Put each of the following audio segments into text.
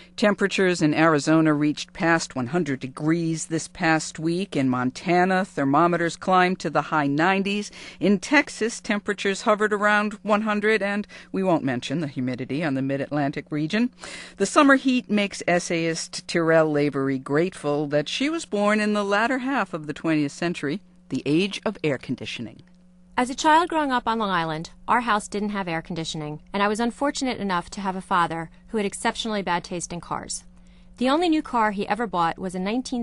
Temperatures in Arizona reached past 100 degrees this past week. In Montana, thermometers climbed to the high 90s. In Texas, temperatures hovered around 100, and we won't mention the humidity on the mid-Atlantic region. The summer heat makes essayist Tyrell Lavery grateful that she was born in the latter half of the 20th century, the age of air conditioning. As a child growing up on Long Island, our house didn't have air conditioning, and I was unfortunate enough to have a father who had exceptionally bad taste in cars. The only new car he ever bought was a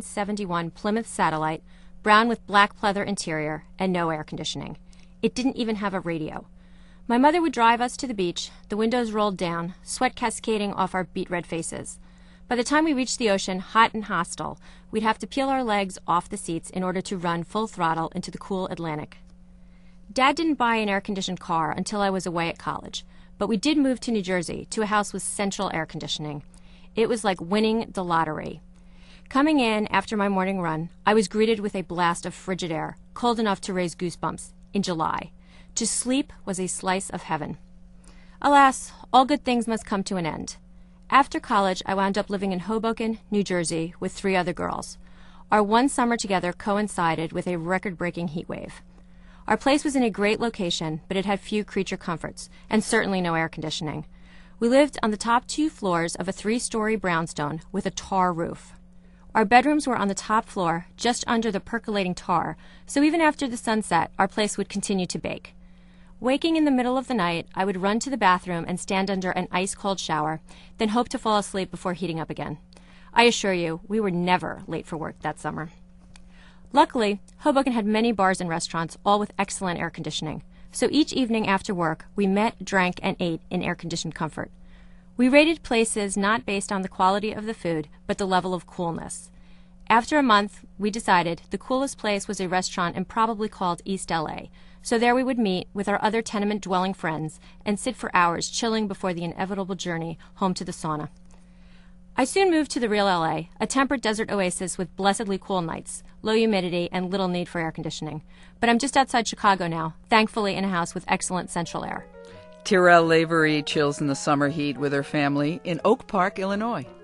1971 Plymouth Satellite, brown with black pleather interior and no air conditioning. It didn't even have a radio. My mother would drive us to the beach, the windows rolled down, sweat cascading off our beet-red faces. By the time we reached the ocean, hot and hostile, we'd have to peel our legs off the seats in order to run full throttle into the cool Atlantic. Dad didn't buy an air-conditioned car until I was away at college, but we did move to New Jersey to a house with central air conditioning. It was like winning the lottery. Coming in after my morning run, I was greeted with a blast of frigid air, cold enough to raise goosebumps, in July. To sleep was a slice of heaven. Alas, all good things must come to an end. After college, I wound up living in Hoboken, New Jersey, with 3 other girls. Our one summer together coincided with a record-breaking heat wave. Our place was in a great location, but it had few creature comforts, and certainly no air conditioning. We lived on the top 2 floors of a 3-story brownstone with a tar roof. Our bedrooms were on the top floor, just under the percolating tar, so even after the sun set, our place would continue to bake. Waking in the middle of the night, I would run to the bathroom and stand under an ice-cold shower, then hope to fall asleep before heating up again. I assure you, we were never late for work that summer. Luckily, Hoboken had many bars and restaurants, all with excellent air conditioning. So each evening after work, we met, drank, and ate in air-conditioned comfort. We rated places not based on the quality of the food, but the level of coolness. After a month, we decided the coolest place was a restaurant and probably called East LA. So there we would meet with our other tenement-dwelling friends and sit for hours chilling before the inevitable journey home to the sauna. I soon moved to the real LA, a temperate desert oasis with blessedly cool nights, low humidity, and little need for air conditioning. But I'm just outside Chicago now, thankfully in a house with excellent central air. Tyrell Lavery chills in the summer heat with her family in Oak Park, Illinois.